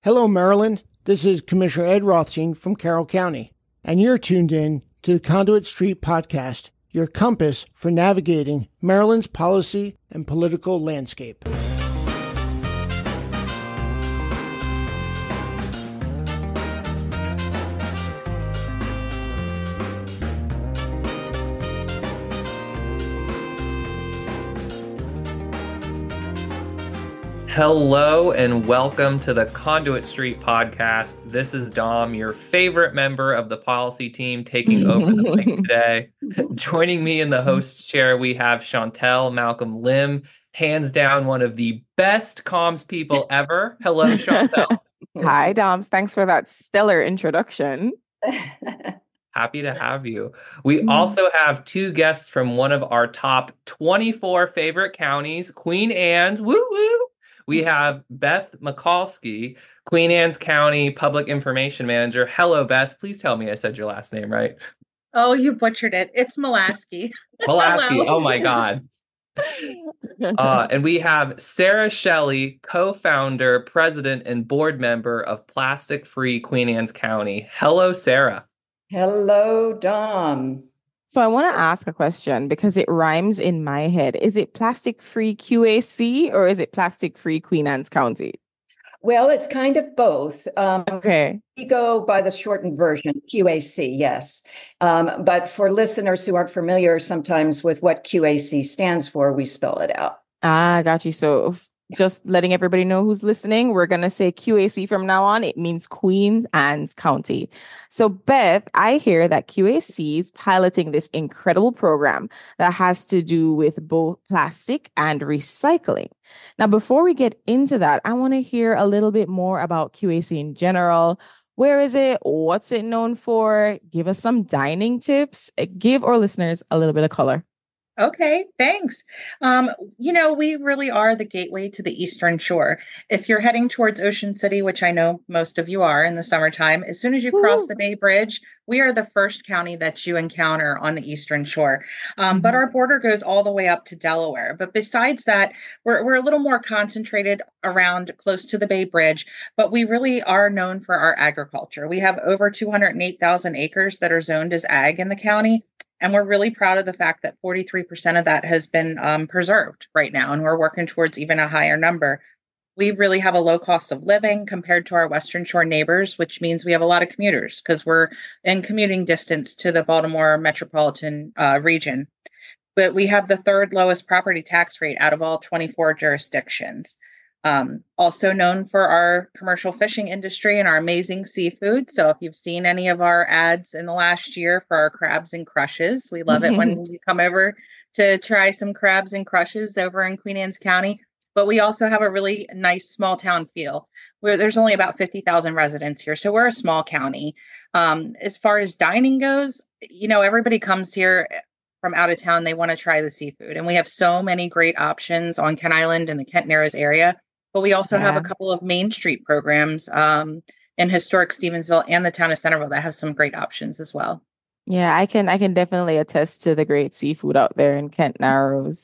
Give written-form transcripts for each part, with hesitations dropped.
Hello, Maryland. This is Commissioner Ed Rothstein from Carroll County, and you're tuned in to the Conduit Street Podcast, your compass for navigating Maryland's policy and political landscape. Hello and welcome to the Conduit Street Podcast. This is Dom, your favorite member of the policy team, taking over the mic today. Joining me in the host's chair, we have Chantel Malcolm Lim, hands down one of the best comms people ever. Hello, Chantel. Hi, Doms. Thanks for that stellar introduction. Happy to have you. We also have two guests from one of our top 24 favorite counties, Queen Anne's. Woo woo! We have Beth Mikulski, Queen Anne's County Public Information Manager. Hello, Beth. Please tell me I said your last name right. Oh, you butchered it. It's Mulaski. Mulaski. Oh, my God. And we have Sarah Shelley, co-founder, president, and board member of Plastic Free Queen Anne's County. Hello, Sarah. Hello, Dom. So I want to ask a question because it rhymes in my head. Is it Plastic Free QAC or is it Plastic Free Queen Anne's County? Well, it's kind of both. Okay. We go by the shortened version, QAC, yes. But for listeners who aren't familiar sometimes with what QAC stands for, we spell it out. Got you. So just letting everybody know who's listening, we're going to say QAC from now on. It means Queen Anne's County. So Beth, I hear that QAC is piloting this incredible program that has to do with both plastic and recycling. Now, before we get into that, I want to hear a little bit more about QAC in general. Where is it? What's it known for? Give us some dining tips. Give our listeners a little bit of color. Okay, thanks. We really are the gateway to the Eastern Shore. If you're heading towards Ocean City, which I know most of you are in the summertime, as soon as you cross the Bay Bridge, we are the first county that you encounter on the Eastern Shore. But our border goes all the way up to Delaware. But besides that, we're a little more concentrated around close to the Bay Bridge, but we really are known for our agriculture. We have over 208,000 acres that are zoned as ag in the county. And we're really proud of the fact that 43% of that has been preserved right now. And we're working towards even a higher number. We really have a low cost of living compared to our Western Shore neighbors, which means we have a lot of commuters because we're in commuting distance to the Baltimore metropolitan region. But we have the third lowest property tax rate out of all 24 jurisdictions. Also known for our commercial fishing industry and our amazing seafood. So if you've seen any of our ads in the last year for our crabs and crushes, we love it when you come over to try some crabs and crushes over in Queen Anne's County. But we also have a really nice small town feel where there's only about 50,000 residents here. So we're a small county. As far as dining goes, everybody comes here from out of town. They want to try the seafood. And we have so many great options on Kent Island and the Kent Narrows area. But we also have a couple of Main Street programs in historic Stevensville and the town of Centerville that have some great options as well. Yeah, I can definitely attest to the great seafood out there in Kent Narrows,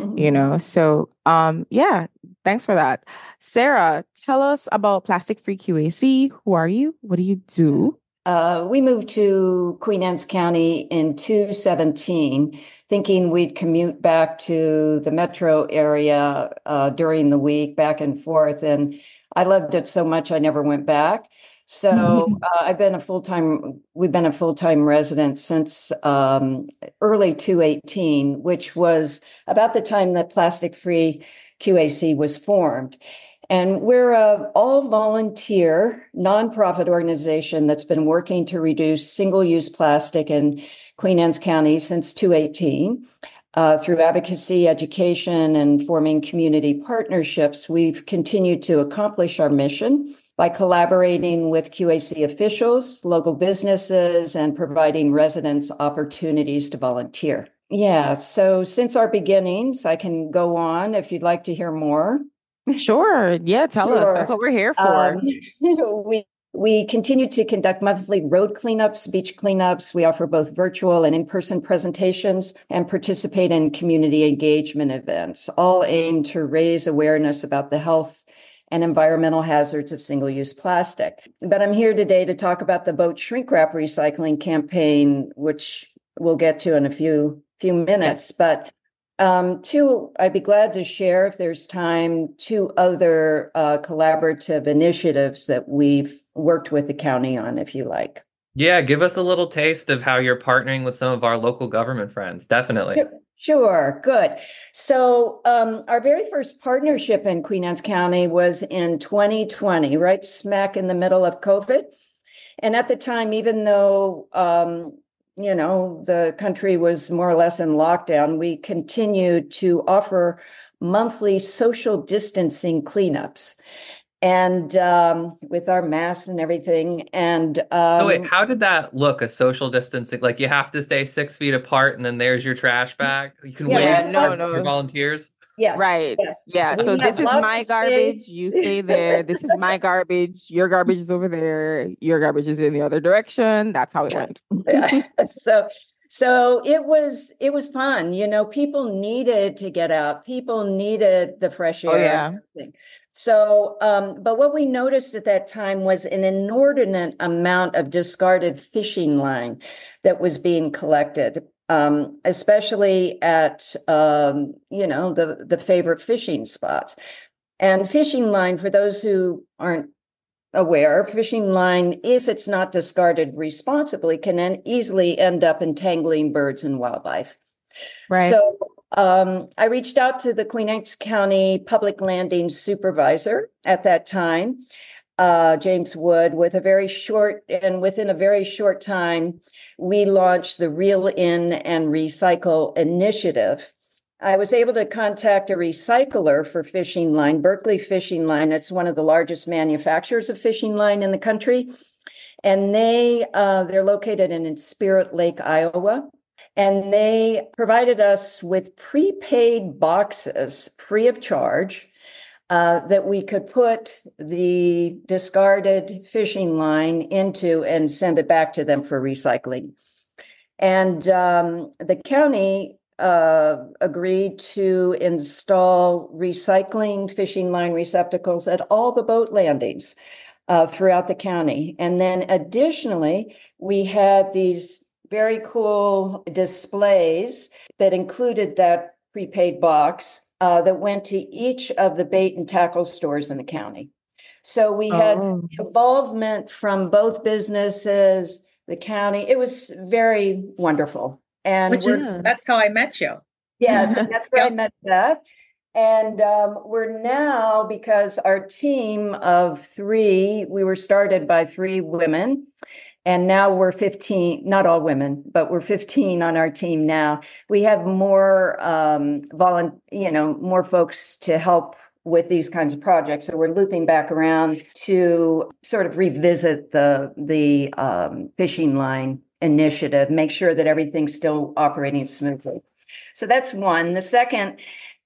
So, thanks for that. Sarah, tell us about Plastic Free QAC. Who are you? What do you do? We moved to Queen Anne's County in 2017, thinking we'd commute back to the metro area during the week, back and forth. And I loved it so much, I never went back. So we've been a full-time resident since early 2018, which was about the time that Plastic Free QAC was formed. And we're an all-volunteer nonprofit organization that's been working to reduce single-use plastic in Queen Anne's County since 2018. Through advocacy, education, and forming community partnerships, we've continued to accomplish our mission by collaborating with QAC officials, local businesses, and providing residents opportunities to volunteer. Yeah, so since our beginnings, I can go on if you'd like to hear more. Sure. Yeah, tell us. That's what we're here for. We continue to conduct monthly road cleanups, beach cleanups. We offer both virtual and in-person presentations and participate in community engagement events, all aimed to raise awareness about the health and environmental hazards of single-use plastic. But I'm here today to talk about the boat shrink wrap recycling campaign, which we'll get to in a few minutes. But I'd be glad to share, if there's time, two other collaborative initiatives that we've worked with the county on, if you like. Yeah, give us a little taste of how you're partnering with some of our local government friends. Definitely. Sure, good. So our very first partnership in Queen Anne's County was in 2020, right smack in the middle of COVID. And at the time, even though the country was more or less in lockdown, we continued to offer monthly social distancing cleanups. And with our masks and everything. And so wait, how did that look, a social distancing? Like you have to stay 6 feet apart and then there's your trash bag? You can wave for your volunteers? Yes. Right. Yes. Yeah. So this is my garbage. You stay there. This is my garbage. Your garbage is over there. Your garbage is in the other direction. That's how it went. So it was fun. People needed to get out. People needed the fresh air. Oh, yeah. So, but what we noticed at that time was an inordinate amount of discarded fishing line that was being collected, especially at, the favorite fishing spots. And fishing line, for those who aren't aware, fishing line, if it's not discarded responsibly, can then easily end up entangling birds and wildlife. Right. So I reached out to the Queen Anne's County Public Landing Supervisor at that time, James Wood, within a very short time, we launched the Reel In and Recycle initiative. I was able to contact a recycler for fishing line, Berkeley Fishing Line. It's one of the largest manufacturers of fishing line in the country. And they're located in Spirit Lake, Iowa. And they provided us with prepaid boxes free of charge that we could put the discarded fishing line into and send it back to them for recycling. And the county agreed to install recycling fishing line receptacles at all the boat landings throughout the county. And then additionally, we had these very cool displays that included that prepaid box that went to each of the bait and tackle stores in the county. So we had involvement from both businesses, the county. It was very wonderful. And that's how I met you. Yes, that's where I met Beth. And we're now, because our team of 3, we were started by 3 women. And now we're 15, not all women, but we're 15 on our team now. We have more more folks to help with these kinds of projects. So we're looping back around to sort of revisit the fishing line initiative, make sure that everything's still operating smoothly. So that's one. The second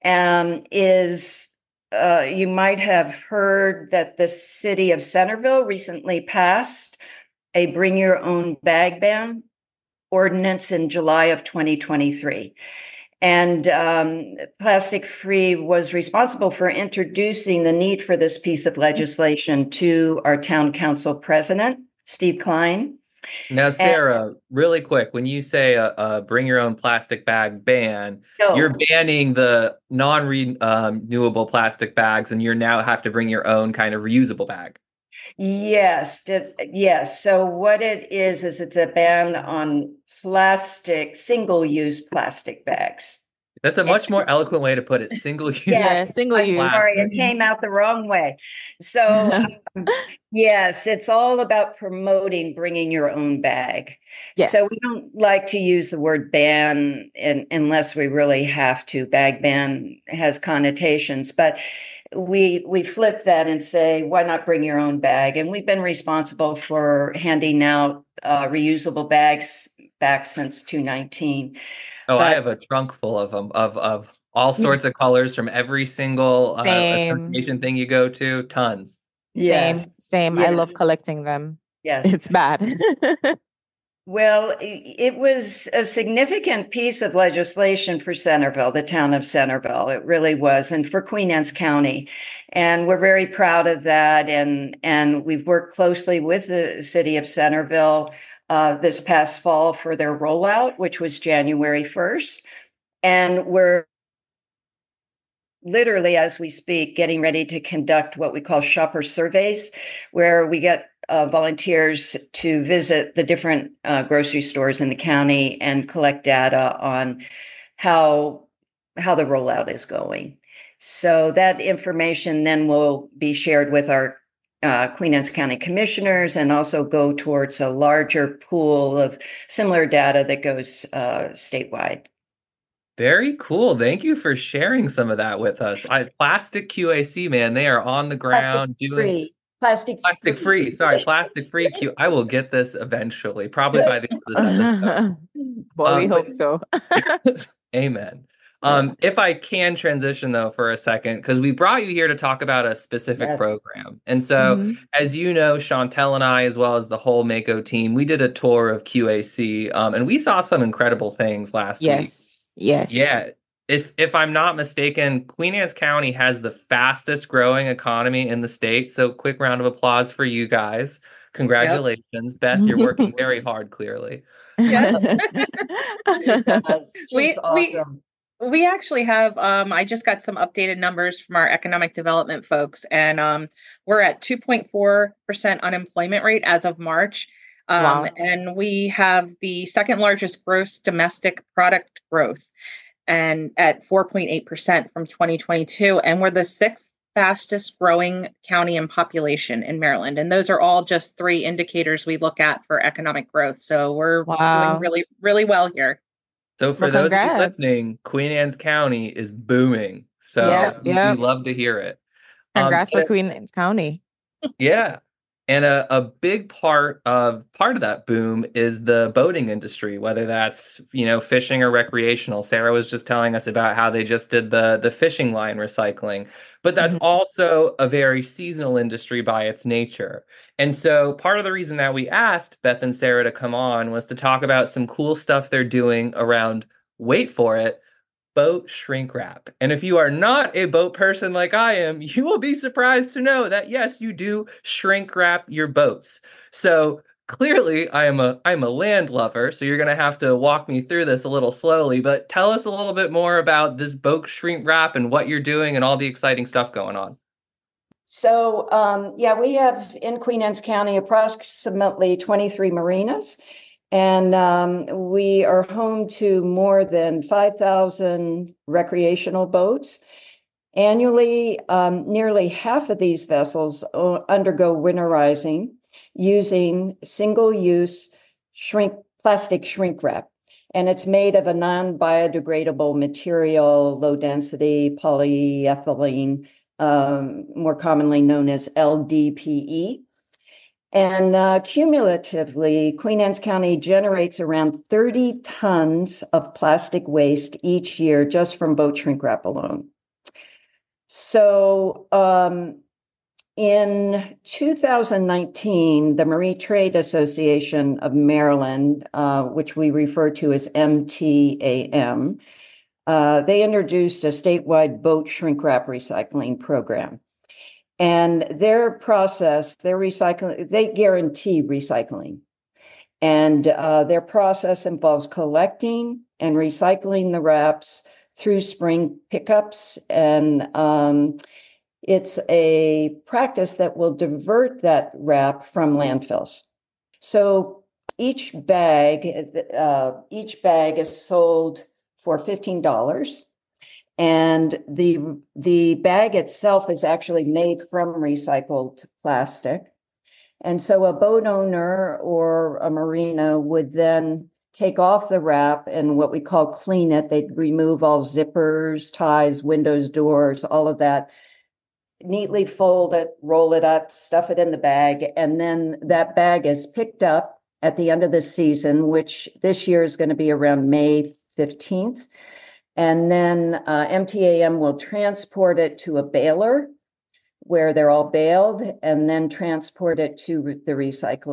is you might have heard that the city of Centerville recently passed a bring your own bag ban ordinance in July of 2023. And Plastic Free was responsible for introducing the need for this piece of legislation to our town council president, Steve Klein. Now, Sarah, really quick, when you say a bring your own plastic bag ban, you're banning the non-renewable plastic bags, and you now have to bring your own kind of reusable bag. Yes. So what it is it's a ban on single-use plastic bags. That's a much more eloquent way to put it. Single-use. Yes, single-use. Sorry, it came out the wrong way. So yes, it's all about promoting bringing your own bag. Yes. So we don't like to use the word ban unless we really have to. Bag ban has connotations, but we flip that and say, why not bring your own bag? And we've been responsible for handing out reusable bags back since 2019. I have a trunk full of them, of all sorts of colors from every single association thing you go to. Tons. Same. Yes. I love collecting them. Yes. It's bad. Well, it was a significant piece of legislation for Centerville, the town of Centerville. It really was, and for Queen Anne's County. And we're very proud of that. And we've worked closely with the city of Centerville this past fall for their rollout, which was January 1st. And we're literally, as we speak, getting ready to conduct what we call shopper surveys, where we get volunteers to visit the different grocery stores in the county and collect data on how the rollout is going. So that information then will be shared with our Queen Anne's County commissioners and also go towards a larger pool of similar data that goes statewide. Very cool. Thank you for sharing some of that with us. Plastic QAC, man, they are on the ground doing plastic free. Sorry, plastic free Q. I will get this eventually, probably by the end of this episode. Well, we hope so. Amen. If I can transition though for a second, because we brought you here to talk about a specific program. And so, as you know, Chantel and I, as well as the whole Mako team, we did a tour of QAC and we saw some incredible things last week. Yes. Yeah. If I'm not mistaken, Queen Anne's County has the fastest growing economy in the state. So quick round of applause for you guys. Congratulations. Yep. Beth, you're working very hard, clearly. Yes. Awesome. We actually have, I just got some updated numbers from our economic development folks, and we're at 2.4% unemployment rate as of March. Wow. And we have the second largest gross domestic product growth, and at 4.8% from 2022. And we're the sixth fastest growing county in population in Maryland. And those are all just three indicators we look at for economic growth. So we're doing really, really well here. So for those of you listening, Queen Anne's County is booming. So we love to hear it. Congrats for Queen Anne's County. Yeah. And a big part of that boom is the boating industry, whether that's, fishing or recreational. Sarah was just telling us about how they just did the fishing line recycling, but that's also a very seasonal industry by its nature. And so part of the reason that we asked Beth and Sarah to come on was to talk about some cool stuff they're doing around, wait for it, boat shrink wrap. And if you are not a boat person like I am, you will be surprised to know that yes, you do shrink wrap your boats. So clearly I'm a land lover, so you're going to have to walk me through this a little slowly, but tell us a little bit more about this boat shrink wrap and what you're doing and all the exciting stuff going on. So, we have in Queen Anne's County approximately 23 marinas. And we are home to more than 5,000 recreational boats. Annually, nearly half of these vessels undergo winterizing using single-use plastic shrink wrap. And it's made of a non-biodegradable material, low-density polyethylene, more commonly known as LDPE. And cumulatively, Queen Anne's County generates around 30 tons of plastic waste each year just from boat shrink wrap alone. So in 2019, the Marine Trade Association of Maryland, which we refer to as MTAM, they introduced a statewide boat shrink wrap recycling program. And their process, their recycling, they guarantee recycling. And their process involves collecting and recycling the wraps through spring pickups. And it's a practice that will divert that wrap from landfills. So each bag is sold for $15. And the bag itself is actually made from recycled plastic. And so a boat owner or a marina would then take off the wrap and what we call clean it. They'd remove all zippers, ties, windows, doors, all of that, neatly fold it, roll it up, stuff it in the bag. And then that bag is picked up at the end of the season, which this year is going to be around May 15th. And then MTAM will transport it to a baler where they're all baled and then transport it to the recycler.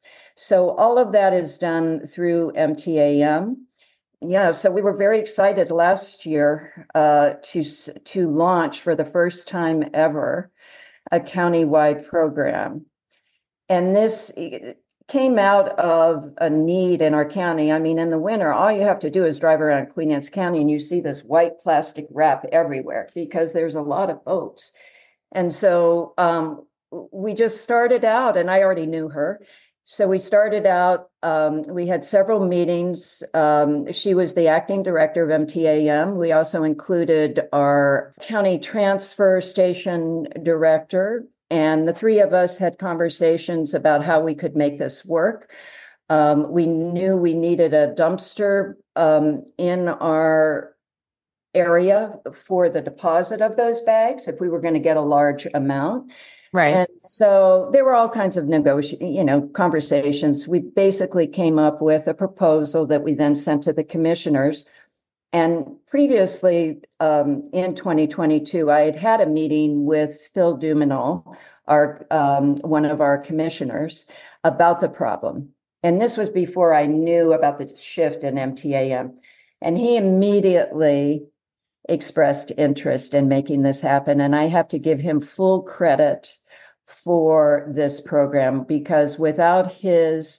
So all of that is done through MTAM. Yeah, so we were very excited last year to launch for the first time ever a countywide program. And this came out of a need in our county. I mean, in the winter, all you have to do is drive around Queen Anne's County and you see this white plastic wrap everywhere because there's a lot of boats. And so we just started out, and I already knew her. So we started out, we had several meetings. She was the acting director of MTAM. We also included our county transfer station director, and the three of us had conversations about how we could make this work. We knew we needed a dumpster in our area for the deposit of those bags if we were going to get a large amount. Right. And so there were all kinds of conversations. We basically came up with a proposal that we then sent to the commissioners. And previously, in 2022, I had a meeting with Phil Duminol, one of our commissioners, about the problem. And this was before I knew about the shift in MTAM. And he immediately expressed interest in making this happen. And I have to give him full credit for this program, because without his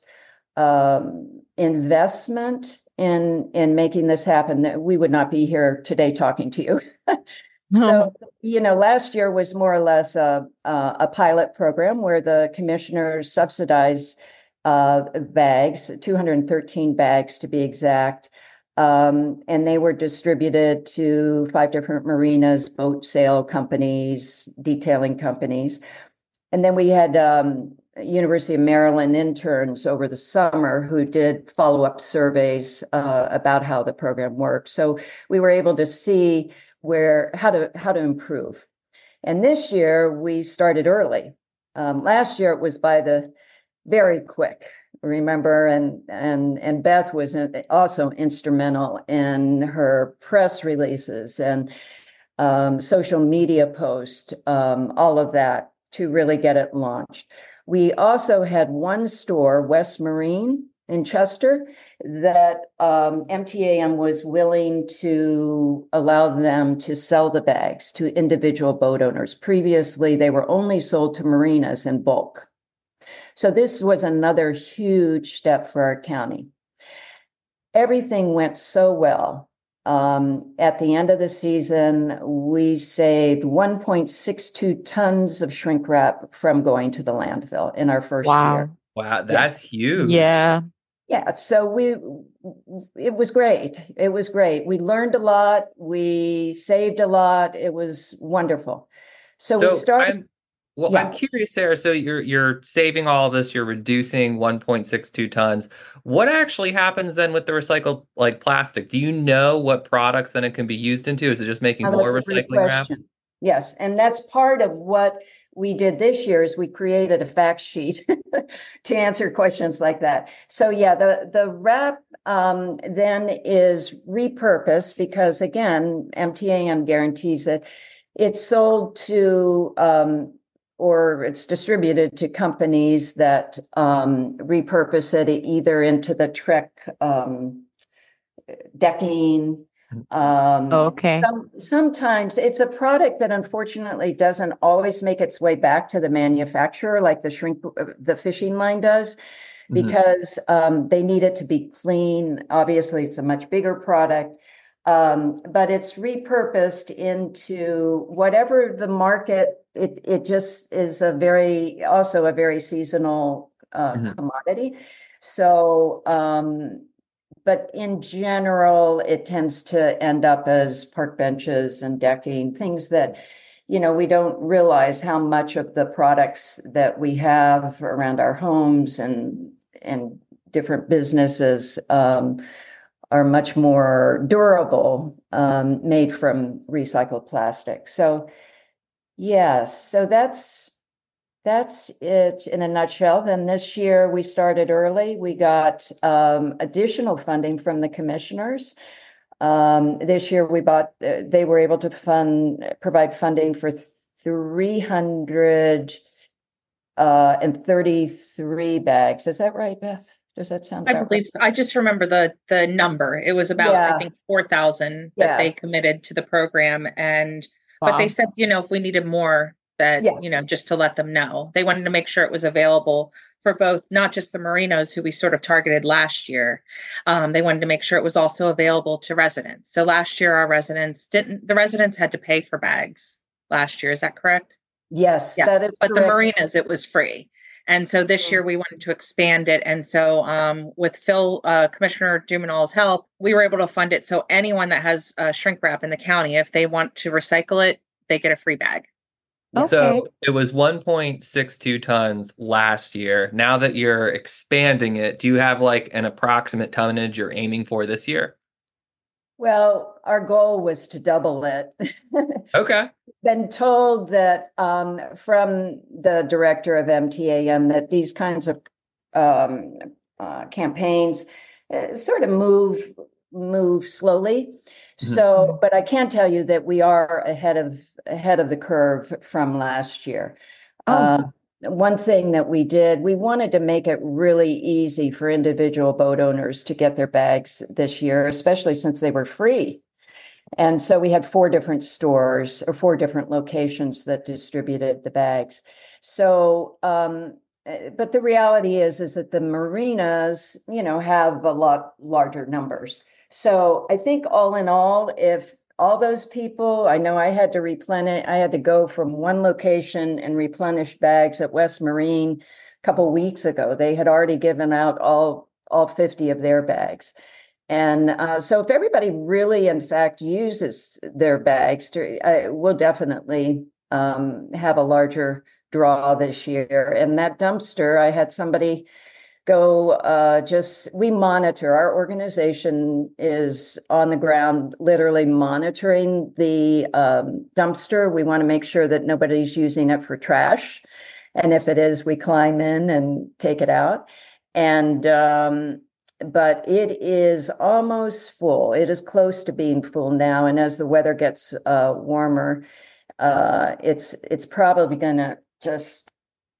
investment in making this happen, we would not be here today talking to you. So, last year was more or less a pilot program where the commissioners subsidized bags, 213 bags to be exact. And they were distributed to 5 different marinas, boat sale companies, detailing companies. And then we had University of Maryland interns over the summer who did follow-up surveys about how the program worked. So we were able to see how to improve. And this year we started early. Last year it was by the very quick. Remember, and Beth was also instrumental in her press releases and social media posts, all of that, to really get it launched. We also had one store, West Marine in Chester, that MTAM was willing to allow them to sell the bags to individual boat owners. Previously, they were only sold to marinas in bulk. So this was another huge step for our county. Everything went so well. At the end of the season, we saved 1.62 tons of shrink wrap from going to the landfill in our first year. Wow, that's huge. Yeah. Yeah, so it was great. It was great. We learned a lot. We saved a lot. It was wonderful. So we started. I'm curious, Sarah. So you're saving all this. You're reducing 1.62 tons. What actually happens then with the recycled plastic? Do you know what products then it can be used into? Is it just making more recycling wrap? Yes, and that's part of what we did this year. Is we created a fact sheet to answer questions like that. So yeah, the wrap then is repurposed because again, MTAM guarantees that it's sold to or it's distributed to companies that repurpose it either into the Trek decking. Okay. Sometimes it's a product that unfortunately doesn't always make its way back to the manufacturer like the fishing line does, because they need it to be clean. Obviously, it's a much bigger product. But it's repurposed into whatever the market. It just is also a very seasonal commodity. So, but in general, it tends to end up as park benches and decking, things that, we don't realize how much of the products that we have around our homes and different businesses are much more durable, made from recycled plastic. So, yes, so that's it in a nutshell. Then this year we started early. We got additional funding from the commissioners. This year they were able to provide funding for 300 and 33 bags. Is that right, Beth? Does that sound I about believe right? so. I just remember the number. It was about, I Yeah. think, 4,000 that they Yes. committed to the program. But they Wow. said, if we needed more, that, Yeah. just to let them know. They wanted to make sure it was available for both, not just the Marinos who we sort of targeted last year. They wanted to make sure it was also available to residents. So last year, the residents had to pay for bags last year. Is that correct? Yes, Yeah. that is But the correct. marinas, it was free. And so this year we wanted to expand it. And so with Commissioner Dumanol's help, we were able to fund it. So anyone that has shrink wrap in the county, if they want to recycle it, they get a free bag. Yeah. Okay. So it was 1.62 tons last year. Now that you're expanding it, do you have like an approximate tonnage you're aiming for this year? Well, our goal was to double it. Okay. Been told that from the director of MTAM that these kinds of campaigns sort of move slowly. So, but I can tell you that we are ahead of the curve from last year. One thing that we did, we wanted to make it really easy for individual boat owners to get their bags this year, especially since they were free. And so we had 4 different stores or 4 different locations that distributed the bags. So, but the reality is that the marinas, have a lot larger numbers. So I think all in all, if all those people, I know I had to go from one location and replenish bags at West Marine a couple weeks ago. They had already given out all 50 of their bags. And so if everybody really, in fact, uses their bags, we'll definitely have a larger draw this year. And that dumpster, I had somebody go we monitor. Our organization is on the ground, literally monitoring the dumpster. We want to make sure that nobody's using it for trash. And if it is, we climb in and take it out. And but it is almost full. It is close to being full now. And as the weather gets warmer, it's probably going to just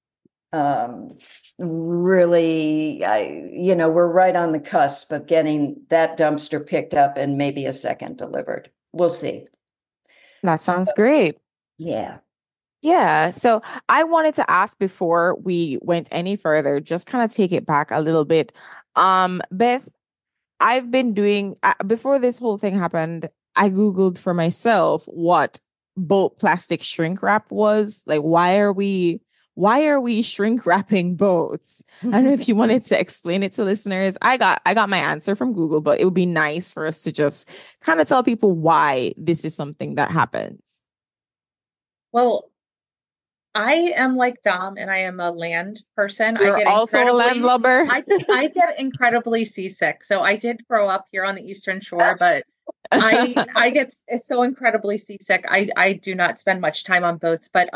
really, we're right on the cusp of getting that dumpster picked up and maybe a second delivered. We'll see. That sounds great. Yeah. Yeah. So I wanted to ask before we went any further, just kind of take it back a little bit. Beth, I've been doing before this whole thing happened, I Googled for myself what boat plastic shrink wrap was. Like, why are we shrink wrapping boats? I don't know if you wanted to explain it to listeners. I got my answer from Google, but it would be nice for us to just kind of tell people why this is something that happens. Well, I am like Dom, and I am a land person. You're also a landlubber. I get incredibly seasick. So I did grow up here on the Eastern Shore, but I get so incredibly seasick. I do not spend much time on boats, but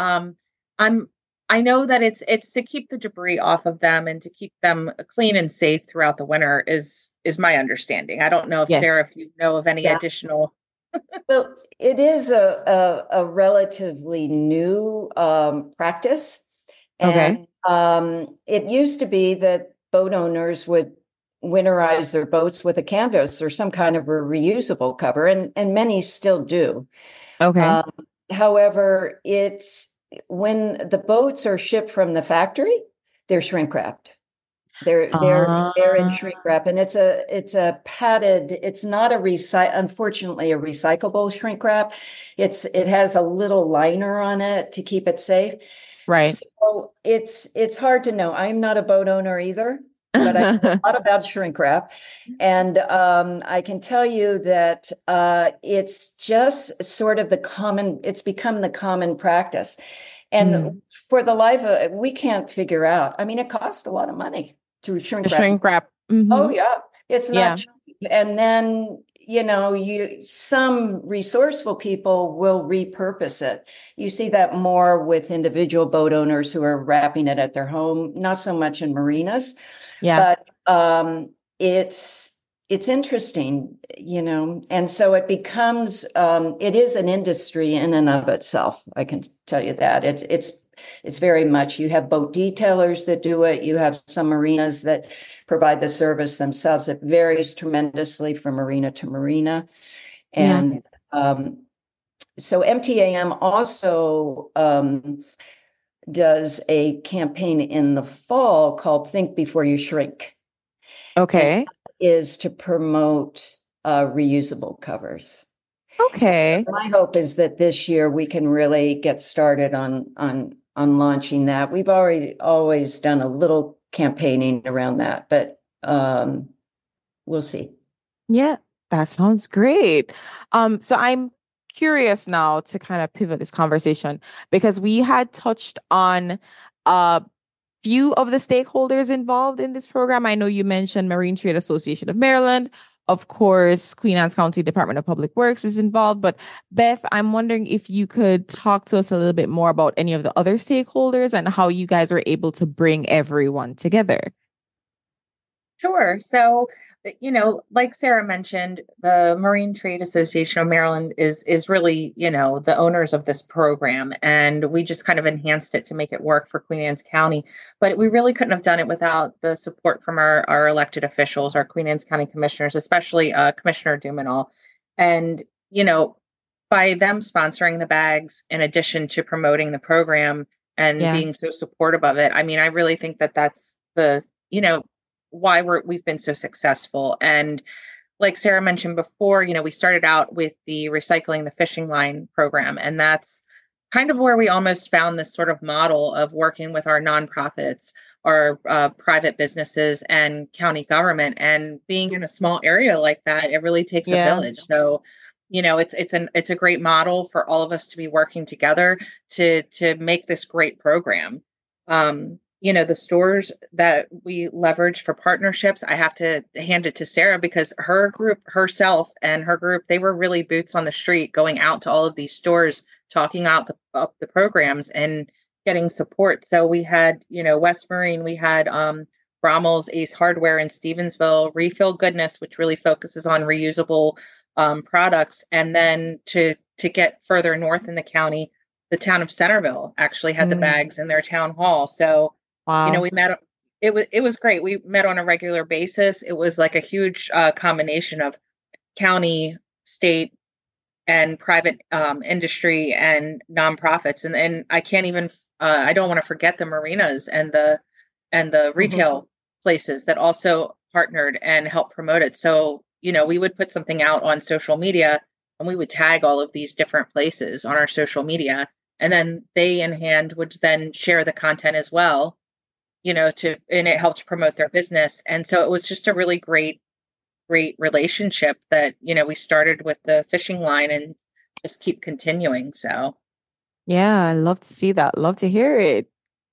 I know that it's to keep the debris off of them and to keep them clean and safe throughout the winter is my understanding. I don't know if Yes. Sarah, if you know of any additional. Well, it is a relatively new practice. And it used to be that boat owners would winterize their boats with a canvas or some kind of a reusable cover, and many still do. Okay. However, it's when the boats are shipped from the factory, they're shrink wrapped. They're in shrink wrap, and it's a padded. It's not unfortunately a recyclable shrink wrap. It has a little liner on it to keep it safe. Right. So it's hard to know. I'm not a boat owner either, but I know a lot about shrink wrap, and I can tell you that it's just sort of it's become the common practice. And for the life of it, we can't figure out. I mean, it costs a lot of money to shrink wrap. Shrink wrap. Mm-hmm. Oh yeah, it's not cheap. And then some resourceful people will repurpose it. You see that more with individual boat owners who are wrapping it at their home, not so much in marinas. Yeah. But it's interesting, and so it becomes it is an industry in and of itself. I can tell you that it's It's very much, you have boat detailers that do it. You have some marinas that provide the service themselves. It varies tremendously from marina to marina. And so MTAM also does a campaign in the fall called Think Before You Shrink. Okay. And is to promote reusable covers. Okay. So my hope is that this year we can really get started on launching that. We've always done a little campaigning around that, but we'll see. Yeah, that sounds great. So I'm curious now to kind of pivot this conversation because we had touched on a few of the stakeholders involved in this program. I know you mentioned Marine Trade Association of Maryland. Of course, Queen Anne's County Department of Public Works is involved. But Beth, I'm wondering if you could talk to us a little bit more about any of the other stakeholders and how you guys were able to bring everyone together. Sure. So, like Sarah mentioned, the Marine Trade Association of Maryland is really, the owners of this program. And we just kind of enhanced it to make it work for Queen Anne's County. But we really couldn't have done it without the support from our elected officials, our Queen Anne's County commissioners, especially Commissioner Dumenal. And, by them sponsoring the bags, in addition to promoting the program and being so supportive of it, I mean, I really think that that's the, why we've been so successful. And like Sarah mentioned before, we started out with the Recycling the Fishing Line program, and that's kind of where we almost found this sort of model of working with our nonprofits, our private businesses and county government. And being in a small area like that, it really takes a village. So, it's a great model for all of us to be working together to make this great program. The stores that we leverage for partnerships, I have to hand it to Sarah because her group herself and her group, they were really boots on the street, going out to all of these stores, talking out the programs and getting support. So we had, West Marine, we had Brommel's, Ace Hardware in Stevensville, Refill Goodness, which really focuses on reusable products. And then to get further north in the county, the town of Centerville actually had the bags in their town hall. So wow. We met. It was great. We met on a regular basis. It was like a huge combination of county, state, and private industry and nonprofits. And I can't even. I don't want to forget the marinas and the retail places that also partnered and helped promote it. So we would put something out on social media, and we would tag all of these different places on our social media, and then they in hand would then share the content as well. And it helped promote their business. And so it was just a really great relationship that, we started with the fishing line and just keep continuing. So. Yeah, I love to see that. Love to hear it.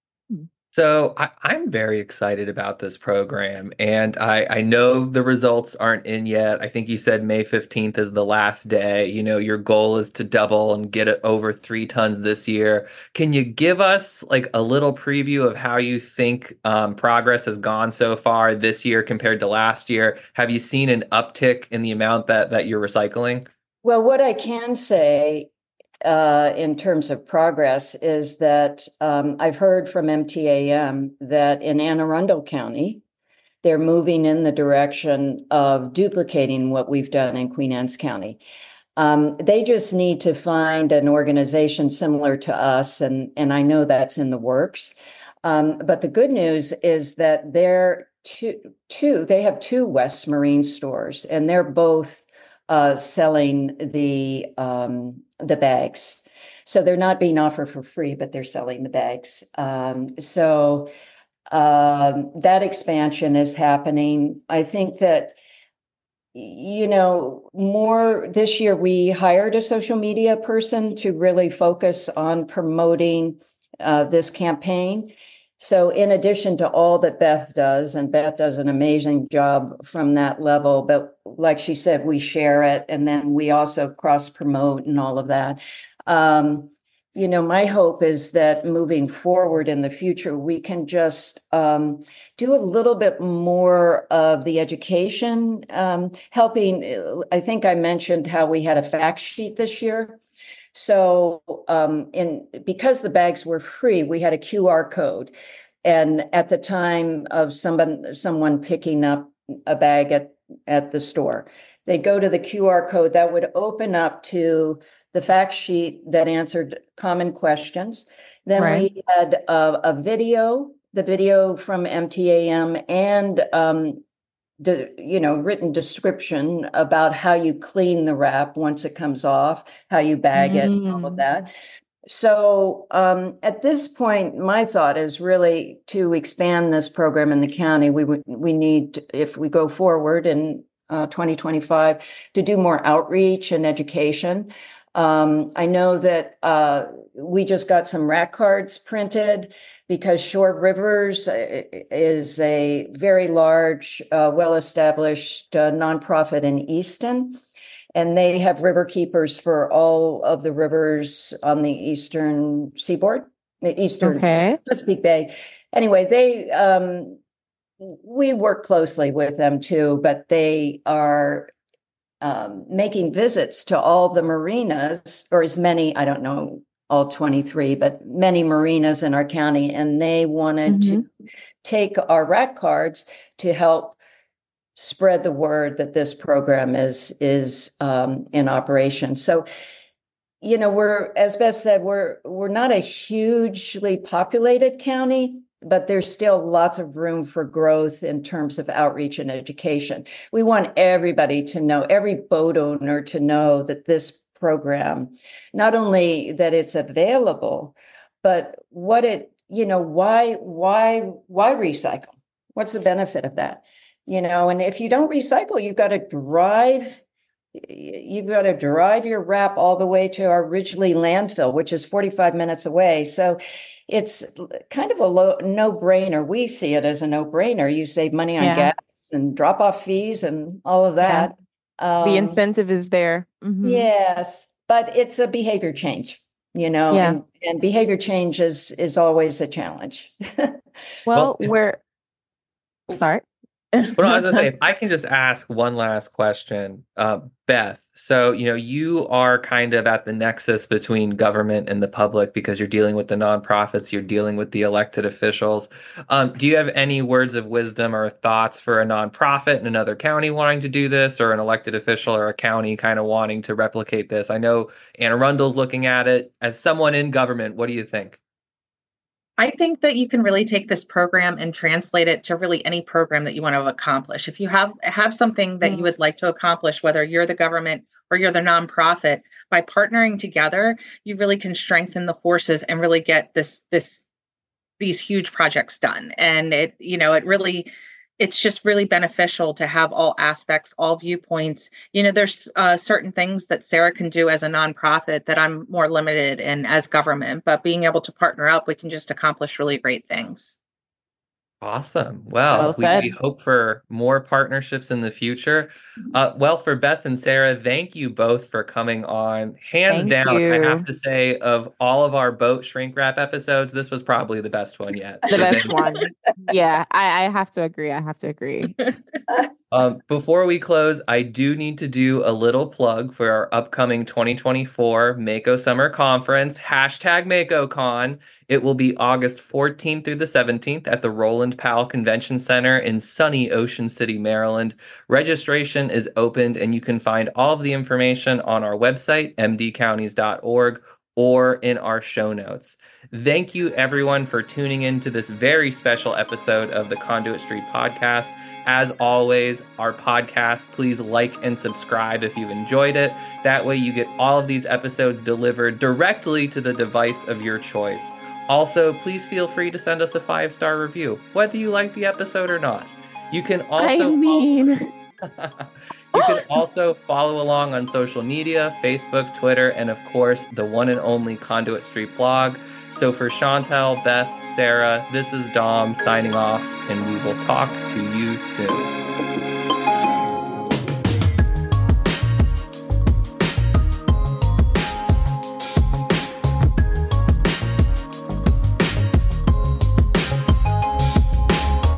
So I'm very excited about this program, and I know the results aren't in yet. I think you said May 15th is the last day. Your goal is to double and get it over 3 tons this year. Can you give us like a little preview of how you think progress has gone so far this year compared to last year? Have you seen an uptick in the amount that you're recycling? Well, what I can say in terms of progress is that I've heard from MTAM that in Anne Arundel County, they're moving in the direction of duplicating what we've done in Queen Anne's County. They just need to find an organization similar to us, and I know that's in the works. But the good news is that they have 2 West Marine stores, and they're both selling the bags. So they're not being offered for free, but they're selling the bags. So that expansion is happening. I think that, more this year, we hired a social media person to really focus on promoting this campaign. So in addition to all that Beth does, and Beth does an amazing job from that level, but like she said, we share it, and then we also cross promote and all of that. My hope is that moving forward in the future, we can just do a little bit more of the education, helping. I think I mentioned how we had a fact sheet this year. So because the bags were free, we had a QR code. And at the time of someone picking up a bag at the store, they go to the QR code that would open up to the fact sheet that answered common questions. Then Right. we had a video, the video from MTAM, and written description about how you clean the wrap once it comes off, how you bag it, all of that. So at this point, my thought is really to expand this program in the county. We need, if we go forward in 2025, to do more outreach and education. I know that we just got some rack cards printed because Shore Rivers is a very large, well-established nonprofit in Easton. And they have river keepers for all of the rivers on the eastern seaboard, the eastern Chesapeake Bay. Anyway, we work closely with them too, but they are making visits to all the marinas, or as many, I don't know, all 23, but many marinas in our county. And they wanted to take our rack cards to help spread the word that this program is in operation. So, we're, as Beth said, we're not a hugely populated county, but there's still lots of room for growth in terms of outreach and education. We want everybody to know, every boat owner to know that this program, not only that it's available, but what it, why recycle? What's the benefit of that? And if you don't recycle, you've got to drive your wrap all the way to our Ridgely landfill, which is 45 minutes away. So it's kind of a no-brainer. We see it as a no-brainer. You save money on gas and drop-off fees and all of that. The incentive is there. Yes, but it's a behavior change, and behavior change is always a challenge. Sorry. But I was going to say, if I can just ask one last question, Beth. So, you are kind of at the nexus between government and the public because you're dealing with the nonprofits, you're dealing with the elected officials. Do you have any words of wisdom or thoughts for a nonprofit in another county wanting to do this, or an elected official or a county kind of wanting to replicate this? I know Anne Arundel's looking at it. As someone in government, what do you think? I think that you can really take this program and translate it to really any program that you want to accomplish. If you have something that you would like to accomplish, whether you're the government or you're the nonprofit, by partnering together, you really can strengthen the forces and really get these huge projects done. And it's just really beneficial to have all aspects, all viewpoints. There's certain things that Sarah can do as a nonprofit that I'm more limited in as government, but being able to partner up, we can just accomplish really great things. Awesome. Well, we hope for more partnerships in the future. For Beth and Sarah, thank you both for coming on. Hands down, I have to say, of all of our boat shrink wrap episodes, this was probably the best one yet. The best one. Yeah, I have to agree. Before we close, I do need to do a little plug for our upcoming 2024 Mako Summer Conference, #MakoCon. It will be August 14th through the 17th at the Roland Powell Convention Center in sunny Ocean City, Maryland. Registration is opened, and you can find all of the information on our website, mdcounties.org, or in our show notes. Thank you, everyone, for tuning in to this very special episode of the Conduit Street Podcast. As always, our podcast, please like and subscribe if you've enjoyed it. That way you get all of these episodes delivered directly to the device of your choice. Also, please feel free to send us a 5-star review, whether you like the episode or not. You can also You can also follow along on social media, Facebook, Twitter, and of course, the one and only Conduit Street blog. So for Chantel, Beth, Sarah, this is Dom signing off, and we will talk to you soon.